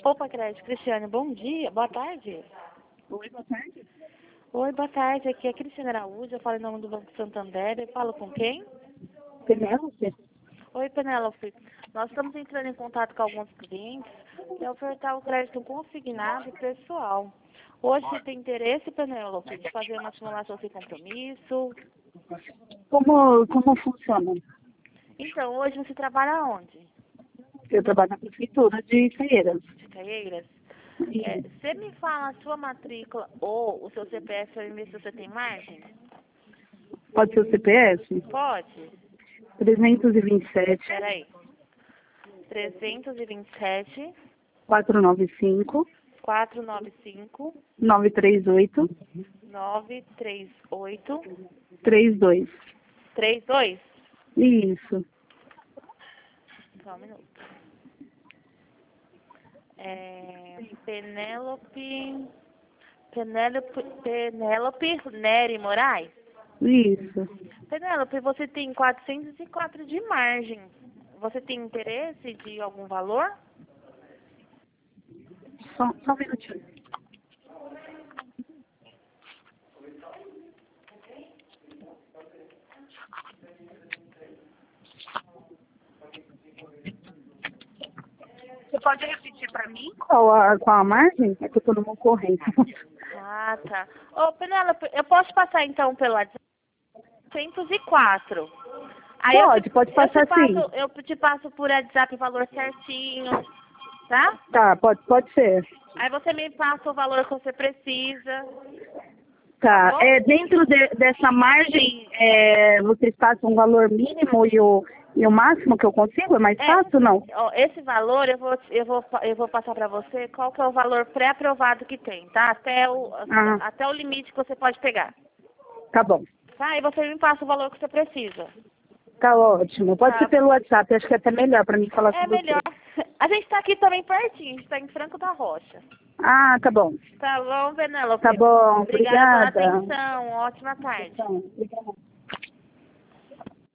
Opa, Crédito. Cristiane, bom dia. Boa tarde. Oi, boa tarde. Oi, boa tarde. Aqui é Cristiane Araújo. Eu falo em nome do Banco Santander. Eu falo com quem? Penélope? Oi, Penélope. Nós estamos entrando em contato com alguns clientes para ofertar o crédito consignado e pessoal. Hoje você tem interesse, Penélope, de fazer uma simulação sem compromisso? Como funciona? Então, hoje você trabalha onde? Eu trabalho na prefeitura de Caieiras. De Caieiras? E Você me fala a sua matrícula ou o seu CPF para ver se você tem margem? pode ser o CPF? Pode? 327 Peraí. 327 495 495 938 938 32. 32? Isso. Só um minuto. Penélope Nery Moraes? Isso. Penélope, você tem 404 de margem. Você tem interesse de algum valor? Só um minutinho. Você pode repetir para mim qual a margem? É que eu estou numa ocorrência. Ah, tá. Ô, Penélope, eu posso passar então pelo WhatsApp? 404. Aí Pode passar sim. eu te passo por WhatsApp o valor certinho, tá? Tá, pode ser. Aí você me passa o valor que você precisa. Tá. Bom? Dentro dessa margem, vocês passam um valor mínimo e o máximo que eu consigo? É mais fácil, não? Ó, esse valor eu vou passar para você qual que é o valor pré-aprovado que tem, tá? Até o limite que você pode pegar. Tá bom. Tá? E você me passa o valor que você precisa. Tá ótimo. Pode Tá. ser pelo WhatsApp, acho que é até melhor para mim falar com É você. melhor. A gente tá aqui também pertinho, a gente tá em Franco da Rocha. Ah, tá bom. Tá bom, Penélope? Tá bom, Obrigada pela obrigada. atenção. Ótima tarde. Então, obrigada.